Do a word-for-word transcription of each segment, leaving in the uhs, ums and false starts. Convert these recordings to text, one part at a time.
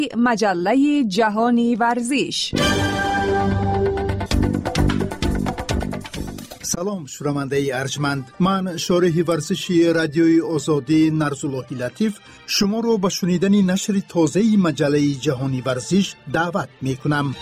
مجله جهانی ورزش. سلام شنونده ارجمند، من شارح ورزشی رادیوی آزادی نرسالله لطیف شما رو به شنیدن نشر تازه مجله جهانی ورزش دعوت می کنم.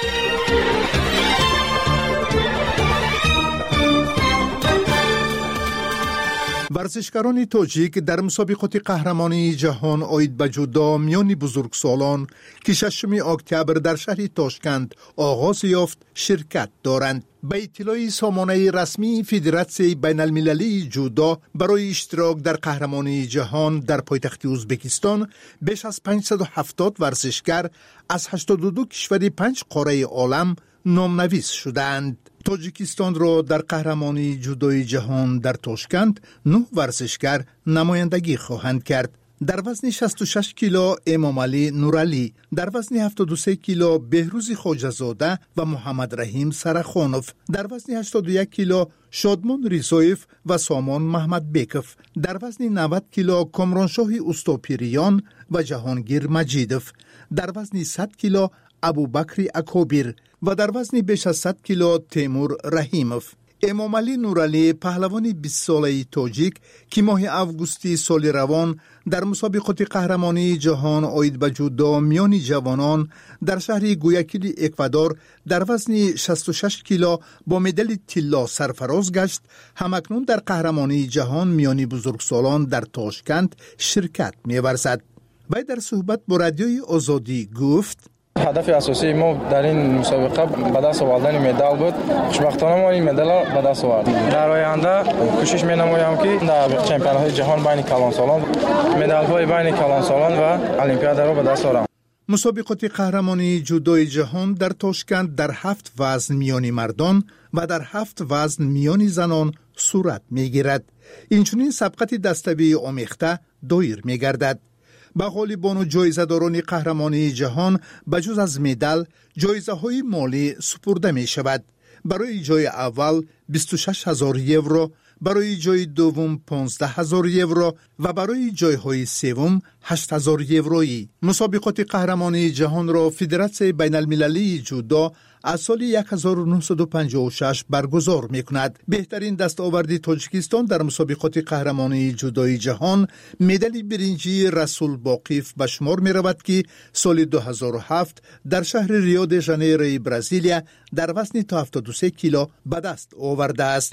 ورزشکاران تاجیک در مسابقات قهرمانی جهان آید به جودو میان بزرگسالان که ششم اکتبر در شهر تاشکند آغاز یافت شرکت دارند. به اطلاع سامانه رسمی فدراسیون بین المللی جودو برای اشتراک در قهرمانی جهان در پایتخت ازبکستان بیش از پانصد و هفتاد ورزشکار از هشتاد و دو کشور پنج قاره عالم نامنویس شدند. تاجیکستان را در قهرمانی جودوی جهان در تاشکند نه ورزشکار نمایندگی خواهند کرد. در وزن شصت و شش کیلو امام علی نورعلی، در وزن هفتاد و سه کیلو بهروز خواجه‌زاده و محمد رحیم سرخانوف، در وزن هشتاد و یک کیلو شادمان ریزایف و سامان محمد بیکف، در وزن نود کیلو کامرانشاه استوپیریان و جهانگیر مجیدوف، در وزن صد کیلو ابوبکر اکوبیر و در وزن بیش از صد کیلو تیمور رحیموف. امام علی نورعلی پهلوان بیست ساله تاجیک که ماه اوگوستی سال روان در مسابقات قهرمانی جهان آید به جودو میان جوانان در شهر گویاکیل اکوادور در وزن شصت و شش کیلو با مدال طلا سرفراز گشت، همکنون در قهرمانی جهان میان بزرگسالان در تاشکند شرکت می‌ورزد. وی در صحبت با رادیوی آزادی گفت: هدف اساسی ما در این مسابقه به دست آوردن مدال بود. خوشبختانه ما این مدال را به دست آوردیم. در آینده کوشش می‌نمایم که در چمپیونات جهان بین کلانسالان مدال‌های بین کلانسالان و المپیاد را به دست آورم. مسابقات قهرمانی جودوی جهان در تاشکند در هفت وزن میانی مردان و در هفت وزن میانی زنان صورت می‌گیرد. اینچنین سبقت دسته‌بندی آمیخته دایر می‌گردد. به غالبان و جایزه‌داران قهرمانی جهان بجز از مدال جایزه‌های مالی سپرده می شود. برای جای اول بیست و شش هزار یورو، برای جای دوم پانزده هزار یورو و برای جایهای سوم هشت هزار یورویی. مسابقات قهرمانی جهان را فدراسیون بین المللی جودو از سال هزار و نهصد و پنجاه و شش برگزار می کند. بهترین دستاوردی تاجیکستان در مسابقات قهرمانی جودوی جهان مدال برنجی رسول باقیف به شمار می رود که سال دو هزار و هفت در شهر ریو د ژانیروی برزیلیا در وزن تا هفتاد و سه کیلو به دست آورده است.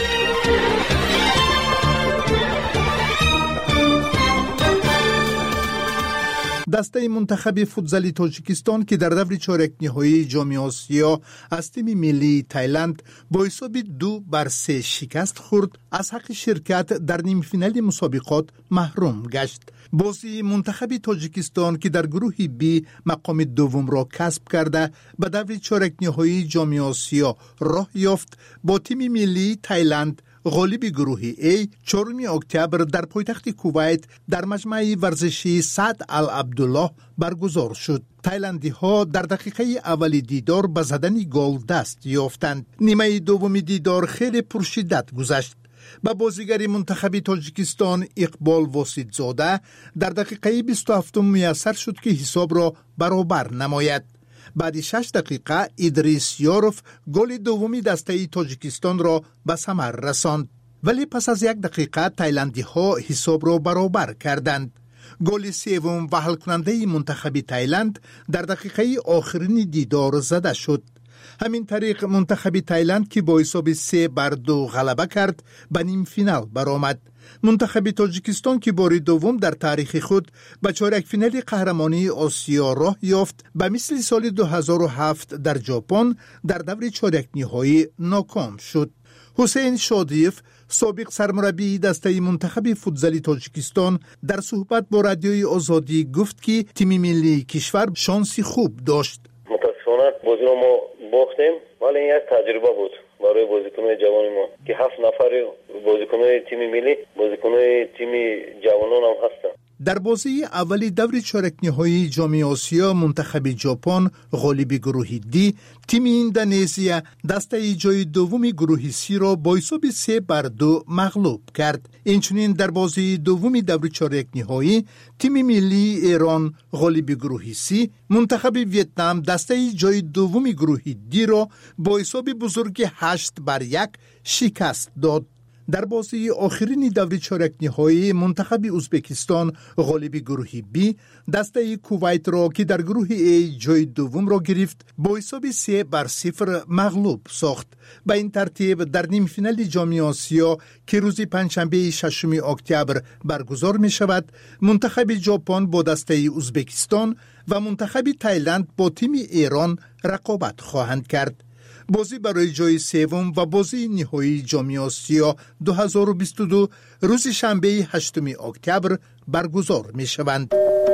دسته منتخب فوتزالی تاجیکستان که در دور چهارک نهایی جام آسیا از تیم ملی تایلند با حساب دو بر سه شکست خورد، از حق شرکت در نیم فینال مسابقات محروم گشت. بازی منتخب تاجیکستان که در گروه بی مقام دوم را کسب کرده به دور چهارک نهایی جام آسیا راه یافت، با تیم ملی تایلند غالب گروه ای چهارم اکتبر در پایتخت کویت در مجمع ورزشی سعد العبدالله برگزار شد. تایلندی ها در دقیقه اول دیدار به زدن گل دست یافتند. نیمه دوم دیدار خیلی پرشدت گذشت. با بازیگر منتخب تاجیکستان اقبال واسطزاده در دقیقه بیست و هفت میسر شد که حساب را برابر نماید. بعد شش دقیقه ادریس یاروف گل دومی دسته تاجیکستان را به ثمر رساند، ولی پس از یک دقیقه تایلندی ها حساب را برابر کردند. گل سوم و حل کننده منتخب تایلند در دقیقه آخرین دیدار زده شد. همین طریق منتخب تایلند که با حساب سه بر دو غلبه کرد به نیم فینال برآمد. منتخب تاجیکستان که بار دوم در تاریخ خود به چهارک فینال قهرمانی آسیا راه یافت، به مثل سال دو هزار و هفت در ژاپن در دور چهارک نهایی ناکام شد. حسین شادیف سابق سرمربی دسته منتخب فوتزالی تاجیکستان در صحبت با رادیوی آزادی گفت که تیم ملی کشور شانسی خوب داشت. متاسفانه بازی رو ما باختیم، ولی این یک تجربه بود برای بازیکن‌های جوان ما که هفت نفر بازیکن‌های تیم ملی، بازیکن‌های تیم جوانان هم هستن. در بازی اولی دور چهارک نهایی جام آسیا منتخب ژاپن غالب گروه دی تیم اندونزیا دسته جای دوم گروه سی را با حساب سه بر دو مغلوب کرد. اینچنین در بازی دوم دور چهارک نهایی تیم ملی ایران غالب گروه سی منتخب ویتنام دسته جای دوم گروه دی را با حساب بزرگ هشت بر یک شکست داد. در بازی آخرین دور چهارک نهایی منتخب ازبکستان غالب گروه بی دسته کویت را که در گروه ای جای دوم را گرفت با حساب سه بر صفر مغلوب ساخت. به این ترتیب در نیم فینال جام آسیا که روز پنجشنبه ششم اکتبر برگزار می شود منتخب ژاپن با دسته ازبکستان و منتخب تایلند با تیم ایران رقابت خواهند کرد. بازی برای جای سوم و بازی نهایی جام آسیا دو هزار و بیست و دو روز شنبه هشتم اکتبر برگزار می شوند.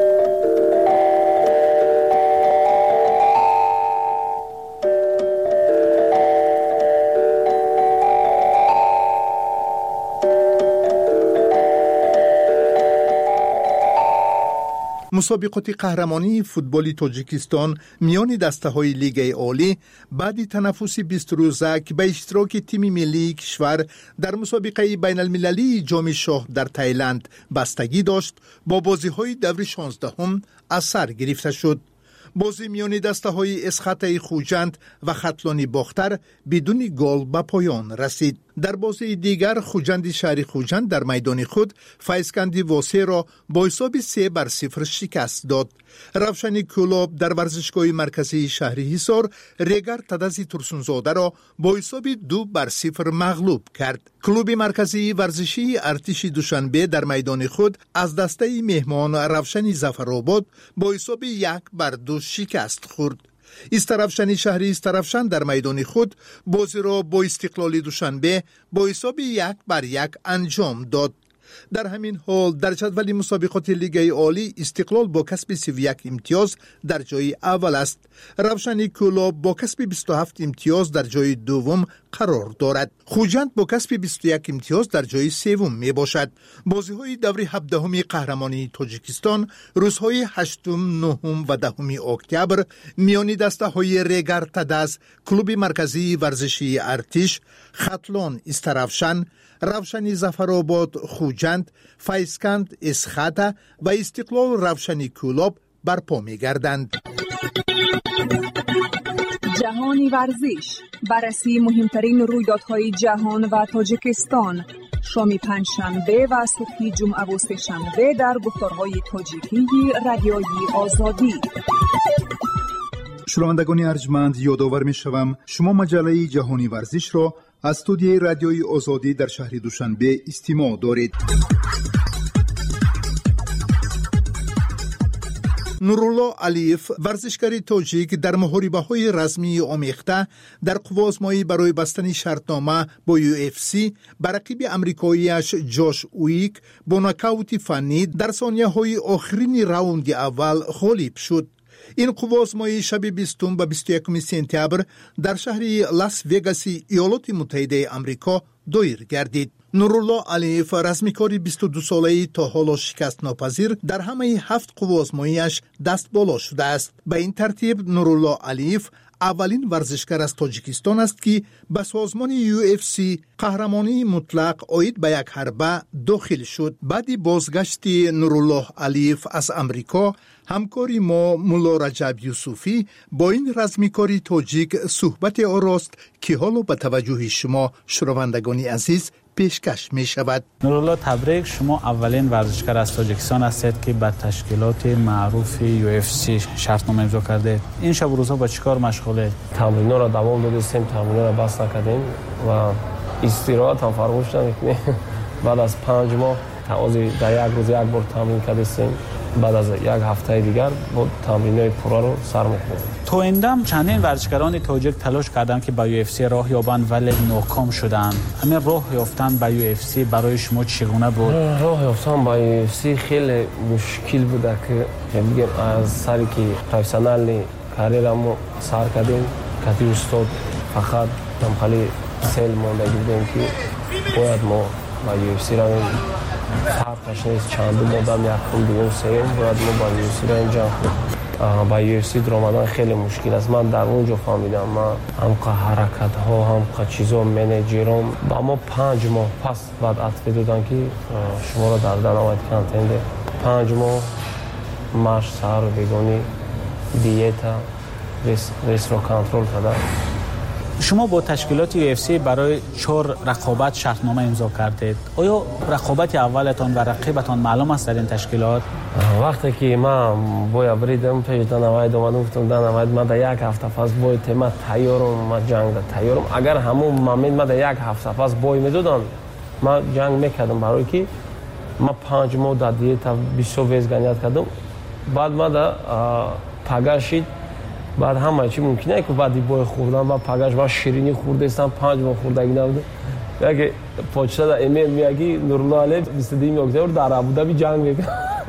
مسابقات قهرمانی فوتبال تاجیکستان میان دسته‌های لیگ عالی بعد تنفس بیست روزه که به اشتراک تیم ملی کشور در مسابقه بین المللی جام شاه در تایلند بستگی داشت با بازی‌های دور شانزدهم از سر گرفته شد. بازی میان دسته‌های اسخط خوجند و خطلانی باختر بدون گل به پایان رسید. در بازی دیگر خوجند شهر خوجند در میدان خود فیضکندی واسه را با حساب سه بر صفر شکست داد. روشن کلوب در ورزشگاه مرکزی شهر حصار ریگر تدزی ترسونزاده را با حساب دو بر صفر مغلوب کرد. کلوب مرکزی ورزشی ارتش دوشنبه در میدان خود از دسته مهمان روشن ظفرآباد با حساب یک بر دو شکست خورد. استرافشن شهری استرافشن در میدان خود بازی را با استقلال دوشنبه با حساب یک بر یک انجام داد. در همین حال در جدول مسابقات لیگ عالی استقلال با کسب سی و یک امتیاز در جای اول است. روشن کلوب با کسب بیست و هفت امتیاز در جای دوم قرار دارد. خوجند با کسب بیست و یک امتیاز در جای سوم می باشد. بازی‌های دور هفدهم قهرمانی تاجیکستان روزهای هشتم، نهم و دهم اکتبر میان دسته‌های ریگر تدز، کلوب مرکزی ورزشی ارتش، خطلان استرافشن، روشنی ظفرآباد خوجند، فیضکند اسخطه و استقلال روشنی کلوب برپا می گردند. جهانی ورزش، بررسی مهمترین رویدادهای جهان و تاجیکستان، شام پنجشنبه و صبح جمعه و سه‌شنبه در گفتارهای تاجیکی رادیویی آزادی. شنوندگان ارجمند، یادآور می شوم شما مجله جهانی ورزش را از استودیوی رادیویی آزادی در شهر دوشنبه استماع دارید. نورالله علیف ورزشکار تاجیک در محاربه‌های رزمی آمیخته در قوازمایی برای بستن شرطنامه با یو اف سی بر رقیب امریکایی‌اش جاش اویک با ناکاوت فنی در ثانیه‌های آخرین راوند اول غالب شد. این قوازمایی شب بیستم و بیست و یکم سپتامبر در شهر لاس وگاس ایالات متحده آمریکا دایر گردید. نورالله علیف رزمیکار بیست و دو ساله‌ای تا حالا شکست ناپذیر در همه هفت قوازماییش دست بالا شده است. به این ترتیب نورالله علیف اولین ورزشکار از تاجیکستان است که به سازمان یو اف سی قهرمانی مطلق عاید به یک حربه داخل شد. بعد بازگشت نورالله علیف از امریکا، همکاری ما مولا رجب یوسفی با این رزمیکاری تاجیک صحبت آراست که حالا به توجه شما شنوندگان عزیز پیشکش می شود. نورالله تبریک، شما اولین ورزشکار از تاجیکستان هستید که به تشکیلات معروف یو اف سی شرطنامه امضا کرده. این شب و روزها با چیکار مشغوله؟ تمرین‌ها را دوام دادیم، تمرین‌ها را بس نکردیم و استراحت هم فراموش نمی‌کنیم. بعد از پنج ماه تازه در یک روز یک بار تمرین کردیم. بعد از یک هفته دیگر با تمرین‌های پورا رو سر می‌کنیم. تو ایندم چندین ورزشکاران تاجیک تلاش کردند که به یو اف سی راه یابند ولی ناکام شدند. همین راه یافتن به یو اف سی برای شما چگونه بود؟ راه یافتن به یو اف سی خیلی مشکل بود که میگم از سری که پروفسیونال کاریرمو سر کردیم که استاد فقط هم خالی سال مونده بودیم که باید ما به یو اف سی رویم فرقش نیست چند مدام یکم دوم سوم باید ما با یو اف سی را اینجا با یو اف سی در آمدن خیلی مشکل است. من در اونجا فهمیدم من هم که حرکت ها هم که چیزا منیجرم با ما پنج ماه پس بعد عطفه دادن که شما را در دنوایت کانتنده پنج ماه ماش سهر و بگونی دیتا ریس رو کنترل کرده. شما با تشکیلات یو اف سی برای چهار رقابت شرطنامه امضا کردید. آیا رقابت اولتان و رقیبتان معلوم است در این تشکیلات؟ وقتی که من باید بریدم پیش دنوایت اومدم گفتم دنوایت من در یک هفته پس باید من تیارم من جنگ در تیارم. اگر همون مامین من در یک هفته پس باید میدادن من جنگ میکردم برای که من پنج ماه در دیتا بیست ویز گنیت کردم. بعد من در پگشید بعد همه چی ممکنه که بعدی بای خوردم و پگش با شیرینی خورده استم پنج ماه خوردگی نبوده. اگه پوچتا در ایمیل میگی نورالله علیه بیست و دوم اکتبر در ابوظبی جنگ میکنه.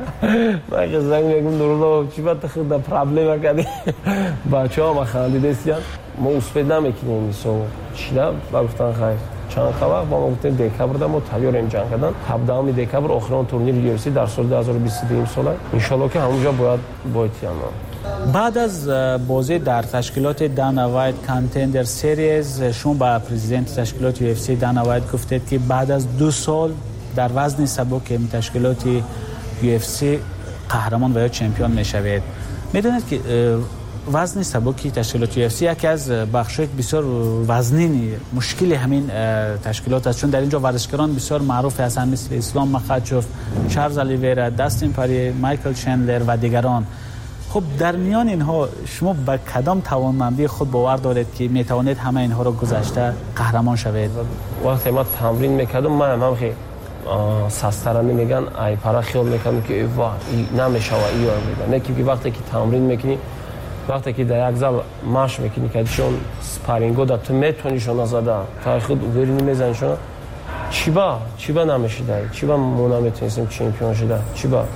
من که زنگ میگم نورالله چی باید تخیل در پرابلم کردی بچه ها ما خاندیده استیان ما اسپید نمیکنیم میسو چیده و گفتن خیلی چند خبر با ما گفتیم دکبر دادم و تلیار این جنگ کردن هفدهم دکبر آخرین تورنیر یو اف سی در سال دو هزار و بیست و دو ساله انشالله که همونجا باید باید یعنی. بعد از بازی در تشکیلات دانا وایت کانتندر سریز شما با پرزیدنت تشکیلات یو اف سی دانا وایت گفتید که بعد از دو سال در وزن سبک تشکیلات یو اف سی قهرمان و یا چمپیون میشوید. میدونید که وزن سبکی تشکیلات یو اف سی یکی از بخش‌های بسیار وزنی مشکل همین تشکیلات است، چون در اینجا ورزشکاران بسیار معروف هستند مثل اسلام مخاچوف، چارلز الیویرا، داستین پاری، مایکل چندلر و دیگران. خب در میان اینها شما به کدام توانمندی خود باور دارید که میتوانید همه اینها رو گذشته قهرمان شوید؟ وقتی ما تمرین میکردم من هم خیلی سسترانه میگن ای پرا خیال میکنم که واه نمیشه و ایو میگن نه که وقتی که تمرین میکنی وقتی که در یک زال ماش میکنی که چون سپارینگو در تو میتونی شون زده تا خود ورینی میزنی شون چی با چی با نمیشه دای چی با مون نمیتونیم چمپیون شده چی با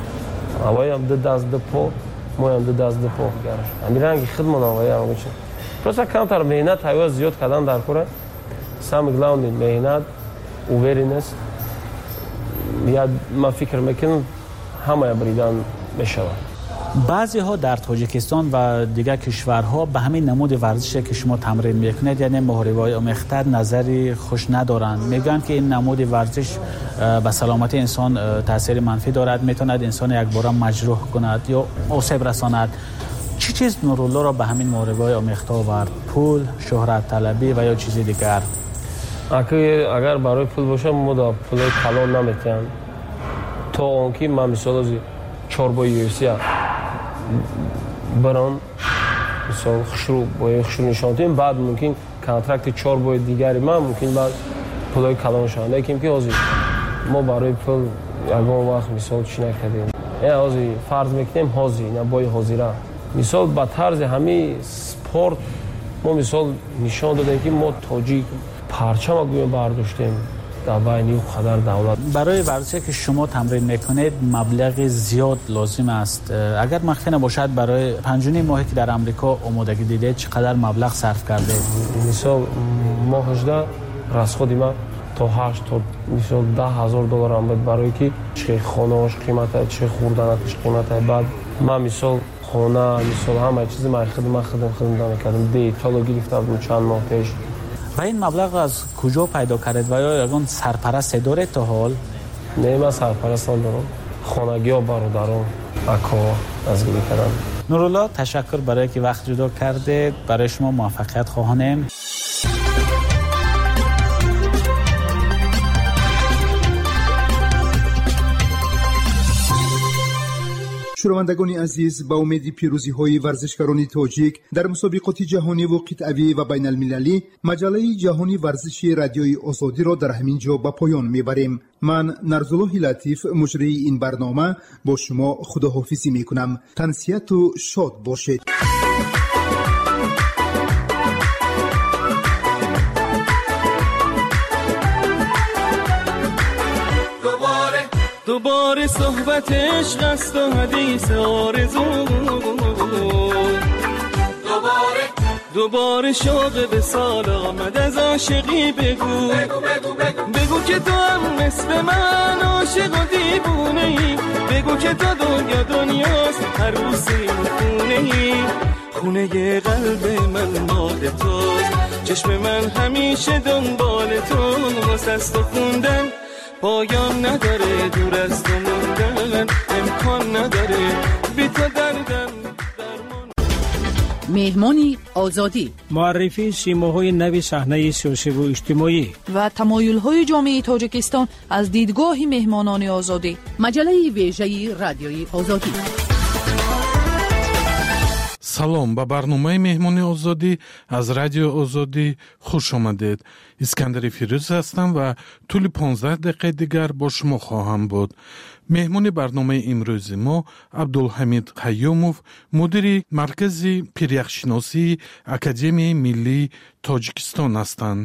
اوایم د داز د پو مویم د داز د پو گرش امیرانگی خدمت اوایم میشه پس کانتر مهنت های زیاد کردن در کوره سام گلاوند مهنت اوورینس یا ما فکر میکنم همه بریدن میشه. بعضی ها در تاجیکستان و دیگر کشورها به همین نمود ورزشی که شما تمرین میکنید یعنی محاربه‌های آمیخته نظری خوش ندارند. میگن که این نمود ورزش به سلامت انسان تاثیر منفی دارد، میتواند انسان یک بار مجروح کند یا آسیب رساند. چی چیز نورالله را به همین محاربه‌های آمیخته آورد؟ پول، شهرت طلبی و یا چیزی دیگر؟ اگر برای پول باشه ما دا پول کلان نمیتونیم تا اونکی من مثال از چهار یو اف سی بران مثال خشرو با خشرو نشانتیم بعد ممکن کانترکت چهار بای دیگری من ممکن بعد پولای کلان شد لیکن که ازی ما برای پول یکم وقت مثال چی نکردیم یا ازی فرض میکنیم هازی نه بای هازی را مثال با طرز همه سپورت ما مثال نشان دادیم که ما تاجیک پرچم اگه برداشتیم در بین قدر دولت. برای ورزشی که شما تمرین میکنید مبلغ زیاد لازم است. اگر مخفی نباشد برای پنج و نیم ماهی که در امریکا آمادگی دیده چقدر مبلغ صرف کرده؟ مثال ماه هجده رسخودی ما تا هشت تا مثال ده هزار دلار هم بود برای که چه خانه‌اش قیمت چه خوردنش قیمت بعد ما مثال خانه مثال همه چیز ما خدمت خدمت خدمت میکردم دیتا گرفتم چند ماه پیش. و این مبلغ از کجا پیدا کردید و یا یگان سرپرست دارید تا حال؟ نه من سرپرست ندارم، خانگی ها برادران اکا از گیری کردن. نورالله تشکر برای که وقت جدا کردید، برای شما موفقیت خواهانم. شنوندگان عزیز، با امید پیروزی های ورزشکاران تاجیک در مسابقات جهانی و قطعی و بین المللی مجله جهانی ورزشی رادیوی آزادی را در همین جا به پایان میبریم. من نرزالله لطیف مجری این برنامه با شما خداحافظی میکنم. تنسیت و شاد باشید. دوباره صحبت عشق است و حدیث آرزو دوباره دوباره شوق به سال آمد از عاشقی بگو بگو بگو بگو بگو که تو هم مثل من عاشق و دیوونه ای بگو که تا دنیا دنیاست هر روز این خونه ای خونه قلب من مال توست چشم من همیشه دنبال تو واسه است و خوندن پایان نداره دور از تو موندن امکان نداره بی تو دردم مهمانی آزادی معرفی سیماهای نوی صحنه سیاسی و اجتماعی و تمایل‌های جامعه تاجیکستان از دیدگاه مهمانان آزادی مجله ویژه رادیوی آزادی. салом ба барномаи меҳмони озодӣ аз радио озодӣ хуш омадед. искандари фирӯз ҳастам ва тӯли понздаҳ дақиқаи дигар бо шумо хоҳам буд. меҳмони барномаи имрӯзи мо абдулҳамид қайюмов, мудири маркази пиряхшиносии академияи миллии тоҷикистон ҳастанд.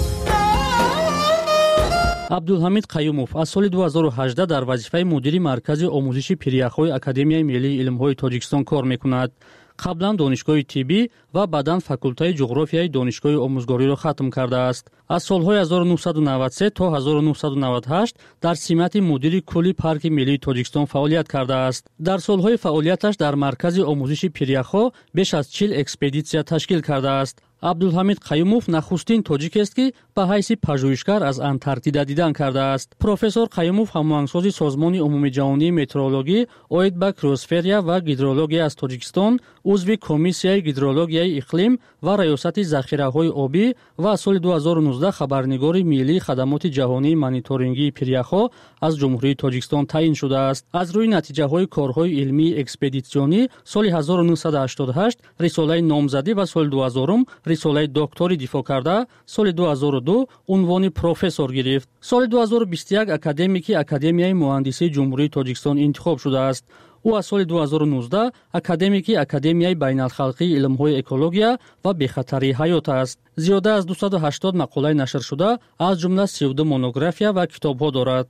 абдулҳамид қайюмов аз соли ду ҳазору ҳаждаҳ дар вазифаи мудири маркази омӯзиши пиряхҳои академияи миллии илмҳои тоҷикистон кор мекунад. қаблан донишгоҳи тиббӣ ва баъдан факултаи ҷуғрофияи донишгоҳи омӯзгориро хатм кардааст. аз солҳои ҳазору нуҳсаду навад и се то ҳазору нуҳсаду навад и ҳашт дар симати мудири кулли парки миллии тоҷикистон фаъолият кардааст. дар солҳои фаъолияташ дар маркази омӯзиши пиряхҳо беш аз чил экспедитсия ташкил кардааст. абдулҳамид қайюмов нахустин тоҷикест ки ба ҳайси пажӯҳишгар аз антарктида дидан кардааст. профессор қайюмов ҳамоҳангсози созмони умумиҷаҳонии метеорологӣ оид ба криосферия ва гидрология аз тоҷикистон, узви комиссияи гидрологияи иқлим ва раёсати захираҳои обӣ ва аз соли ду ҳазору нуздаҳ хабарнигори миллии хадамоти ҷаҳонии мониторингии пиряхҳо аз ҷумҳурии тоҷикистон таъин шудааст. аз рӯи натиҷаҳои корҳои илмии экспедитсионӣ соли ҳазору нуҳсаду ҳаштоду ҳашт рисолаи номзадӣ ва соли дуҳазорум рисолаи докторӣ дифоъ карда, соли ду ҳазору ду унвони профессор гирифт. соли ду ҳазору бисту як академики академияи муҳандисии ҷумҳурии тоҷикистон интихоб шудааст. ӯ аз соли ду ҳазору нуздаҳ академики академияи байналхалқии илмҳои экология ва бехатарии ҳаёт аст. зиёда аз дусаду ҳаштод мақолаи нашр шуда, аз ҷумла сию ду монография ва китобҳо дорад.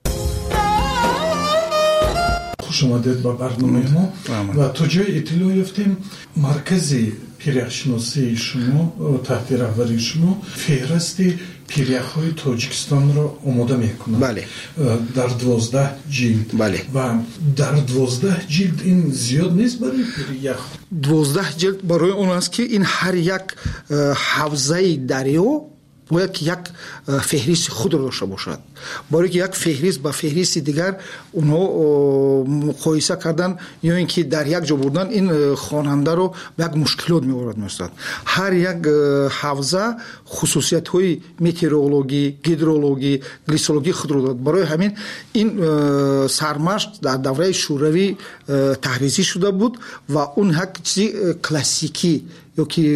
хуш омадед ба барномаи мо ва то ҷои иттилоъ ёфтем маркази пиряхшиносии шумо таҳти раҳбарии шумо феҳристи пиряхҳои тоҷикистонро омода мекунад. бале дар дувоздаҳ ҷилд. бале ва дар дувоздаҳ ҷилд ин зиёд нест барои пирях? дувоздаҳ ҷилд барои он аст ки ин ҳар як ҳавзаи дарё бояд ки як феҳристи худро дошта бошад. барое ки як феҳрист ба феҳристи дигар онҳо муқоиса кардан ё ин ки дар як ҷо бурдан ин хонандаро ба як мушкилот меорад меостад. ҳар як ҳавза хусусиятҳои метеорологӣ, гидрологӣ, глисологӣ худро дорад. барои ҳамин ин сармашқ дар давраи шӯравӣ таҳризӣ шуда буд ва он як чизи классикӣ ё ки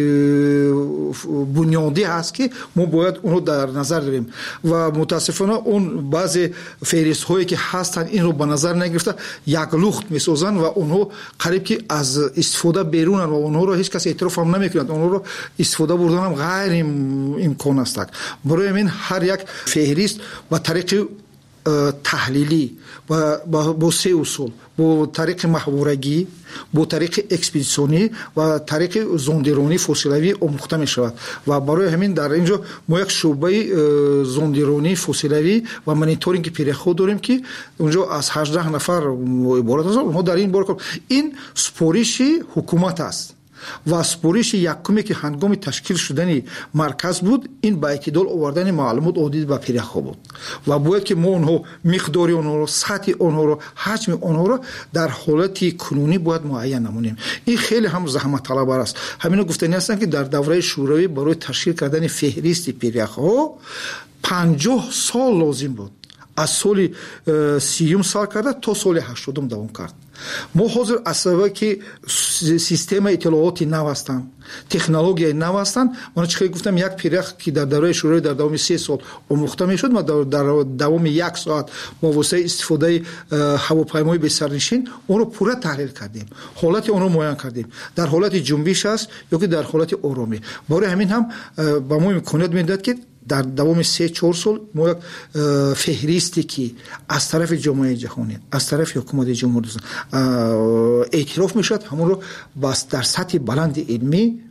бунёдӣ ҳаст ки мо бояд онро дар назар дорем ва мутаассифона он баъзе феҳристҳое ки ҳастанд инро ба назар нагирифта як лухт месозанд ва онҳо қариб ки аз истифода берунанд ва онҳоро ҳеҷ кас эътироф ҳам намекунад. онҳоро истифода бурданам ғайриимкон аст. барои ҳамин ҳар як феҳрист ба тариқи таҳлилӣ бо се усул, бо тариқи маҳворагӣ, бо тариқи экспедитсионӣ ва тариқи зондиронӣ фосилавӣ омӯхта мешавад. ва барои ҳамин дар ин ҷо мо як шӯъбаи зондиронӣ фосилавӣ ва мониторинги пиряхҳо дорем ки унҷо аз ҳаждаҳ нафар иборат аст. онҳо дар ин бор ин супориши ҳукумат аст ва супориши якуме ки ҳангоми ташкил шудани марказ буд, ин ба эътидол овардани маълумот одид ба пиряхҳо буд ва бояд ки мо онҳо миқдори онҳоро, сатҳи онҳоро, ҳаҷми онҳоро дар ҳолати кунунӣ бояд муайян намонем. ин хеле ҳам заҳматталабар аст. ҳамино гуфтанӣ ҳастанд ки дар давраи шӯравӣ барои ташкил кардани феҳристи пиряхҳо панҷоҳ сол лозим буд. аз соли сиюм сар карда то соли ҳаштодум давом кард. мо ҳозир аз сабаби ки системаи иттилооти нав ҳастанд, технологияи нав ҳастанд, мана чӣ хеле гуфтам, як пирях ки дар давраи шӯравӣ дар давоми се сол омӯхта мешуд, ма дар давоми як соат бо воситаи истифодаи ҳавопаймои бесарнишин онро пурра таҳлил кардем, ҳолати онро муайян кардем, дар ҳолати ҷунбиш аст ё ки дар ҳолати оромӣ. барои ҳамин ҳам ба мо имконият медиҳад ки дар давоми се чор сол мо як феҳристе ки аз тарафи ҷомеаи ҷаҳонӣ, аз тарафи ҳукумати ҷумҳури эътироф мешавад, ҳамонро дар сатҳи баланди илмӣ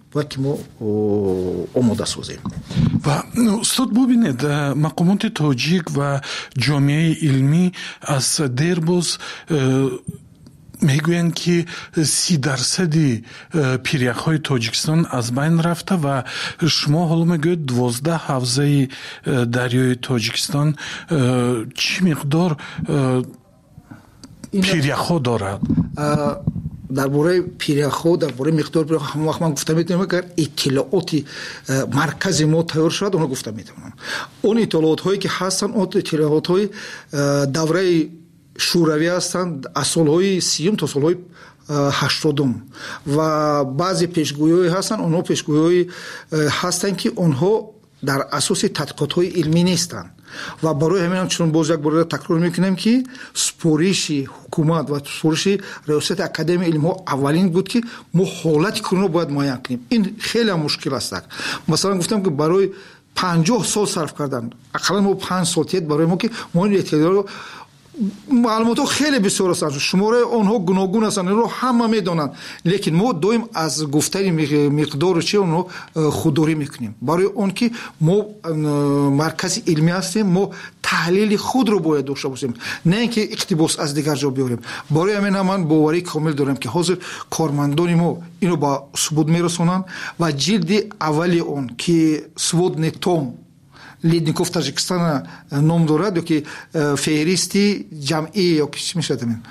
باید که ما آماده سازیم. و استاد ببینید مقامات تاجیک و جامعه علمی از دیرباز میگویند که سی درصدی پیریخ‌های تاجیکستان از بین رفته و شما حالا میگوید دوازده حوزه دریای تاجیکستان چی مقدار پیریخ‌ها دارد؟ درباره پیریخ‌ها درباره مقدار پیریخ‌ها هم وقت من گفتم میتونم اگر اطلاعات مرکز ما تیار شد اون گفتم میتونم. اون اطلاعات هایی که هستن اون اطلاعات های دوره شوروی هستند از سالهای سیوم تا سالهای هشتادم و بعضی پیشگویی هستند اونها پیشگویی هستند که اونها در اساس تحقیقات های علمی نیستند و برای همین هم چون باز یک بار تکرار میکنم که سپارش حکومت و سپارش ریاست اکادمی علم ها اولین بود که ما حالت کرونا باید معاین کنیم. این خیلی مشکل است. مثلا گفتم که برای پنجاه سال صرف کردن اقلا ما پنج سال تیت برای ما که ما این اطلاعات معلومات خیلی بسیار هستند شماره آنها گوناگون هستند رو همه میدونند لیکن ما دویم از گفتن مقدار چی اونو خودداری میکنیم برای اون که ما مرکز علمی هستیم ما تحلیل خود رو باید داشته باشیم نه اینکه اقتباس از دیگر جا بیاریم. برای همین هم من باوری کامل دارم که حاضر کارمندان ما اینو با ثبوت میرسونن و جلد اولی اون که ثبوت نتوم لیدنیکوف تاجیکستان نام دارد یا که فهرستی جمعی یا چی میشه تمام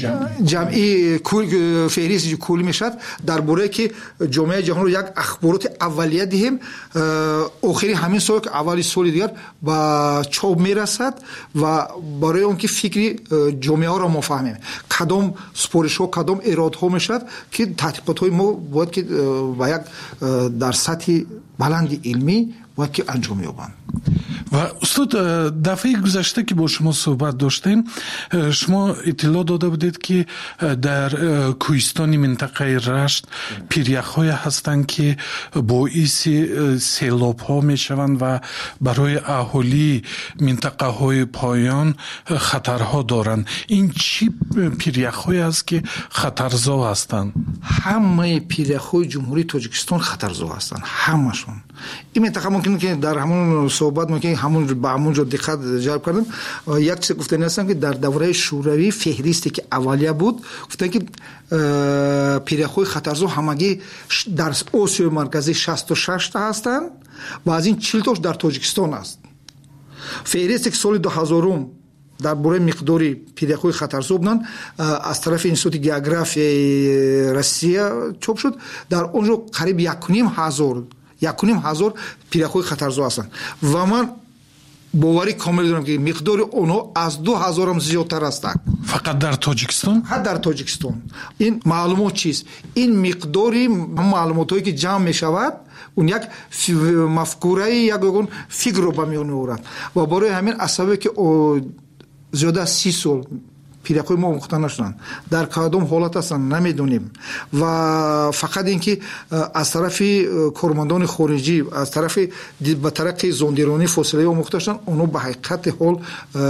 جمعی کل فهرستی کلی میشد درباره که جامعه جهان رو یک اخبارات اولیه دهیم آخری همین سال که اولی سال دیگر با چوب میرسد و برای اون که فکری جامعه ها را مفهمیم کدام سپارش ها کدام اراد ها میشد که تحقیقات های ما باید که با یک در سطح بلند علمی باید که انجام یابند. و استاد دفعه گذشته که با شما صحبت داشتیم شما اطلاع داده بودید که در کوهستان منطقه رشت پیریخ‌های هستند که باعث سیلاب ها می شوند و برای اهالی منطقه های پایان خطرها دارند. این چی پیریخ‌های است که خطرزا هستند؟ همه پیریخ‌های جمهوری تاجیکستان خطرزا هستند همشون. این منطقه ممکنه که در همون صحبت ممکنه همون به همون جا دقت جلب کردم یک چیز گفتن هستم که در دوره شوروی فهرستی که اولیه بود گفتن که پیریخ‌های خطرزا همگی در آسیا مرکزی شصت و شش تا هستند و از این چهل تاش در تاجیکستان است. فهرستی که سال دو هزار در باره مقداری پیریخ‌های خطرزا بودن از طرف اینستیتوت گئوگرافی روسیه چاپ شد در اونجا قریب یک و نیم هزار یک و نیم هزار پیریخ‌های خطرزا هستند و من باوری کامل دارم که مقدار اونها از دو هزار هم زیادتر هستند. فقط در تاجیکستان؟ فقط در تاجیکستان. این معلومات چیست؟ این مقداری معلوماتی که جمع می شود اون یک مفکوره یک فکر رو به میان میآورد و برای همین اسبابی که زیاده از سی سال پیریخ‌های ما مختن نشدن در کدام حالت هستن نمیدونیم و فقط اینکه از طرف کارمندان خارجی از طرف به طرق زندیرانی فاصله و مختشن اونو به حقیقت حال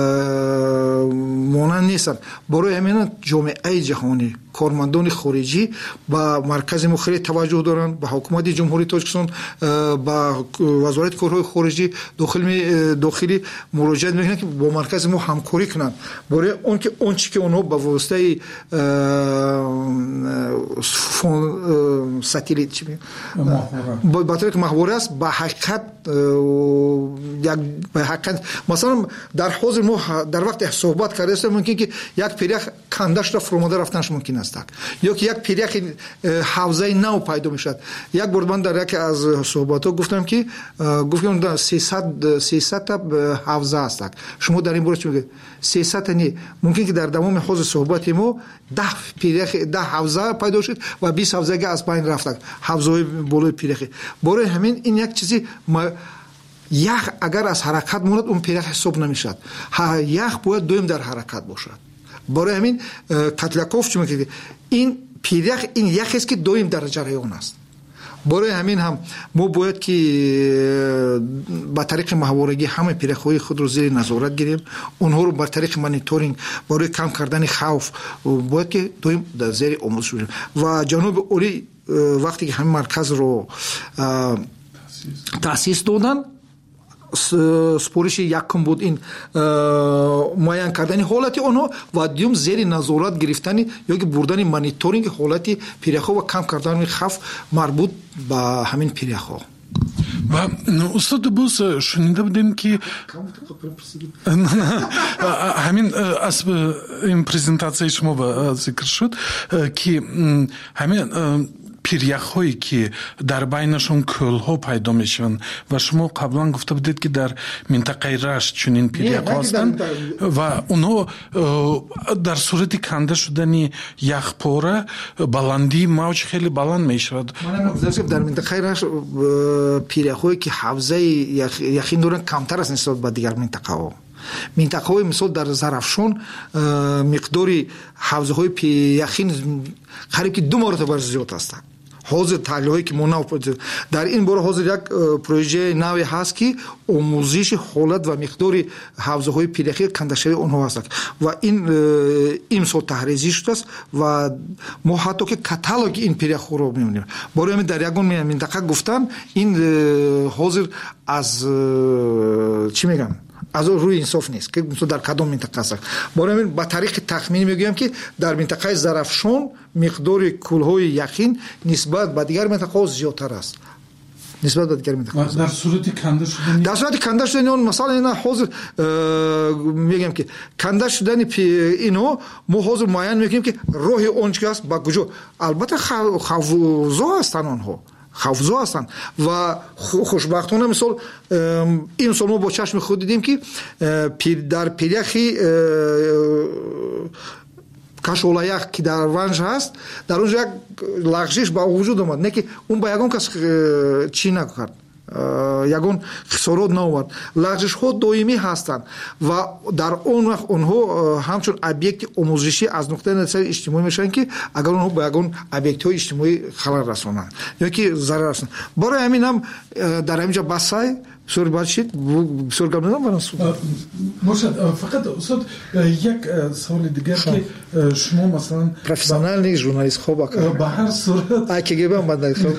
مانند نیستن. برای همین جامعه جهانی کارمندان خارجی با مرکز مخری توجه دارن به حکومت جمهوری تاجیکستان با وزارت کارهای خارجی داخل داخلی مراجعه میکنن که با مرکز ما همکاری کنن برای اون که اون چی که اونها با واسطه فون ساتلیت چی میگن با طریق محوره است با حقیقت یک به حقیقت مثلا در حاضر ما در وقت صحبت کردیم ممکن که یک پیریخ کندش را فرموده رفتنش ممکن است یا که یک پیریخ حوزه نو پیدا میشد. یک بار من در یک از صحبت‌ها گفتم که گفتم سیصد سیصد تا حوزه است. شما در این باره چی میگید؟ سیصد تا نه ممکن که در تمام حوزه صحبت ما ده پیریخ ده حوزه پیدا شد و بیست حوزه که از بین رفت حوزه بالای پیریخ. برای همین این یک چیزی ما یخ اگر از حرکت مورد اون پیریخ حساب نمیشد. یخ باید دویم در حرکت باشد. برای همین کاتلاکوف چی میگه این پیریخ این یخی است که دویم در جریان است. برای همین هم ما باید که با طریق محورگی همه پیریخ‌های خود رو زیر نظارت گیریم اونها رو با طریق مانیتورینگ برای کم کردن خوف باید که دویم در زیر آموزش بگیریم و جناب اولی вақте ки ҳамин марказро таъсис додан, спориши якум буд ин муайян кардани ҳолати онҳо ва дуюм зери назорат гирифтани ёки бурдани мониторинги ҳолати пиряхҳо ва кам кардани хавф марбут ба ҳамин пиряхҳо. ва устод боз шунида будем ки ҳамин аз ин презентацияи шумо ба зикр шуд ки ҳамин пиряхҳое ки дар байнашон кӯлҳо пайдо мешаванд ва шумо қаблан гуфта будед ки дар минтақаи Рашт чунин пиряхҳо ҳастанд ва онҳо дар сурати канда шудани яхпора баландии мавҷ хеле баланд мешавад. дар минтақаи Рашт пиряхҳое ки ҳавзаи яхин доранд камтар аст нисбат ба дигар минтақаҳо. минтақаҳои мисол дар Зарафшон миқдори ҳавзаҳои яхин қариб ки ду маротиба зиёд ҳастанд. ҳозир таҳлилҳое ки мо нав дар ин бора ҳозир як проҷеи наве ҳаст ки омӯзиши ҳолат ва миқдори ҳавзаҳои пиряхӣ кандашавии онҳо ҳастанд ва ин имсол таҳризӣ шудааст ва мо ҳатто ки каталоги ин пиряхҳоро мебинем. бори ҳамин дар ягон минтақа гуфтан ин ҳозир аз чӣ мегӯям аз рӯи инсоф нест ки дар кадом минтақа аст. бори ҳамин ба тариқи тахминӣ мегӯям ки дар минтақаи Зарафшон миқдори кӯлҳои яхин нисбат ба дигар минтақаҳо зиёдтар аст. нисбат ба дигар минтақаҳо дар сурати канда шудани дар сурати канда шудани он масалан ина ҳозир мегӯям ки канда шудани инҳо мо ҳозир муайян мекунем ки роҳи он чӣ аст ба куҷо. албатта хавфзо ҳастанд онҳо хавфзо ҳастанд ва хушбахтона мисол имсол мо бо чашми худ дидем ки дар пиряхи кашолаях ки дар Ванж ҳаст дар онҷо як лағжиш ба вуҷуд омад, не ки он ба ягон кас чӣ накард, ягон хисорот наомад. лағжишҳо доимӣ ҳастанд ва дар он вақт онҳо ҳамчун объекти омӯзишӣ аз нуқтаи назари иҷтимоӣ мешаванд ки агар онҳо ба ягон объектҳои иҷтимоӣ халал расонанд ёки зарар расонанд. барои ҳамин ҳам дар ҳамин ҷо басай бисёр бачид бисёр гап надам барам суд бошад. фақат устод як саволи дигар ки шумо масалан профессиональный журналист хоб ака ба ҳар сурат ай ки гебам бадай хоб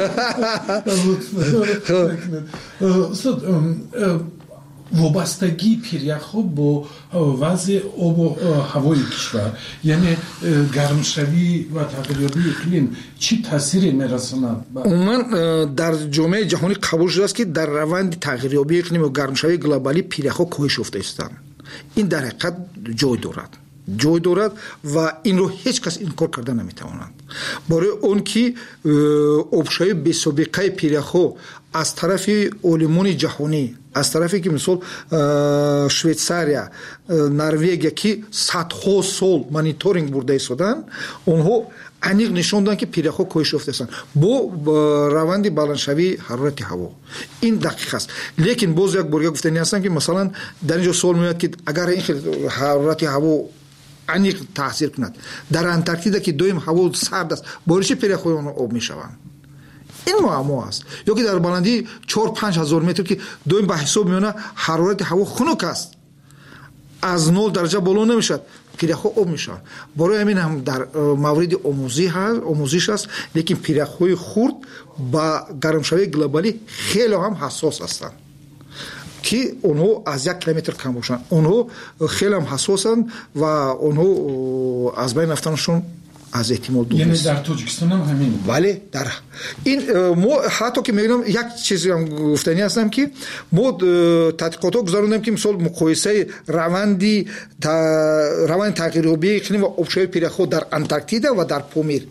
устод вобастагии пиряхҳо бо вазъи обу ҳавои кишвар, яъне гармшавӣ ва тағйирёбии иқлим чӣ таъсире мерасонад? умуман дар ҷомеаи ҷаҳонӣ қабул шудааст ки дар раванди тағйирёбии иқлим ва гармшавии глобалӣ пиряхҳо коҳиш ёфта истанд. ин дар ҳақиқат ҷой дорад ҷой дорад ва инро ҳеҷ кас инкор карда наметавонад. бораи он ки обшавии бесобиқаи пиряхҳо аз тарафи олимони ҷаҳонӣ, аз тарафе ки мисол Швейтсария, Норвегия ки садҳо сол мониторинг бурда истоданд, онҳо аниқ нишон доданд ки пиряхҳо коҳиш ёфтаанд бо раванди баландшавии ҳарорати ҳаво. ин дақиқ аст. лекин боз як бор гуфтани ҳастам ки масалан дар ин ҷо суол меояд ки агар ин хел ҳарорати ҳаво аниқ таъсир кунад, дар Антарктида ки доим ҳаво сард аст, бори чӣ пиряхҳои онҳо об мешаванд? ин муаммо аст. ёки дар баландии чор панҷ ҳазор метр ки доим ба ҳисоб меона ҳарорати ҳаво хунук аст, аз нол дараҷа боло намешавад, пиряхҳо об мешаванд. барои ҳамин ҳам дар мавриди омӯзиш аст, лекин пиряхҳои хурд ба гармшавии глобалӣ хеле ҳам ҳассос ҳастанд ки онҳо аз як километр кам бошанд. онҳо хеле ҳам ҳассосанд ва онҳо аз байн рафтанашон аз эҳтимол дур яъне дар Тоҷикистон ҳам ҳамин. бале дар ин мо ҳатто ки мегӯям як чизе ҳам гуфтани ҳастам ки мо тадқиқотҳо гузарондем ки мисол муқоисаи раванди раванди тағйирёбии иқлим ва обшавии пиряхҳо дар Антарктида ва дар Помир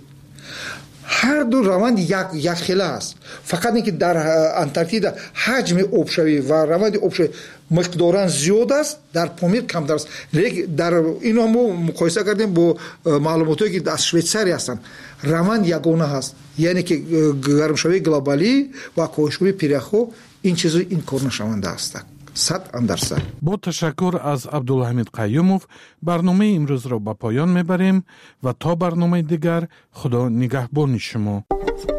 ҳар ду раванди якхела аст. фақат ин ки дар Антарктида ҳаҷми обшавӣ ва раванди обшавӣ миқдоран зиёд аст, дар Помир камтар аст. дар инро мо муқоиса кардем бо маълумотое ки аз Швейтсария ҳастанд. раванд ягона ҳаст, яъне ки гармшавии глобалӣ ва коҳишёбии пиряхҳо ин чизо инкорнашаванда ҳастанд. сад андарсад. бо ташаккур аз Абдулҳамид Қаюмов барномаи имрӯзро ба поён мебарем ва то барномаи дигар худо нигаҳбони шумо.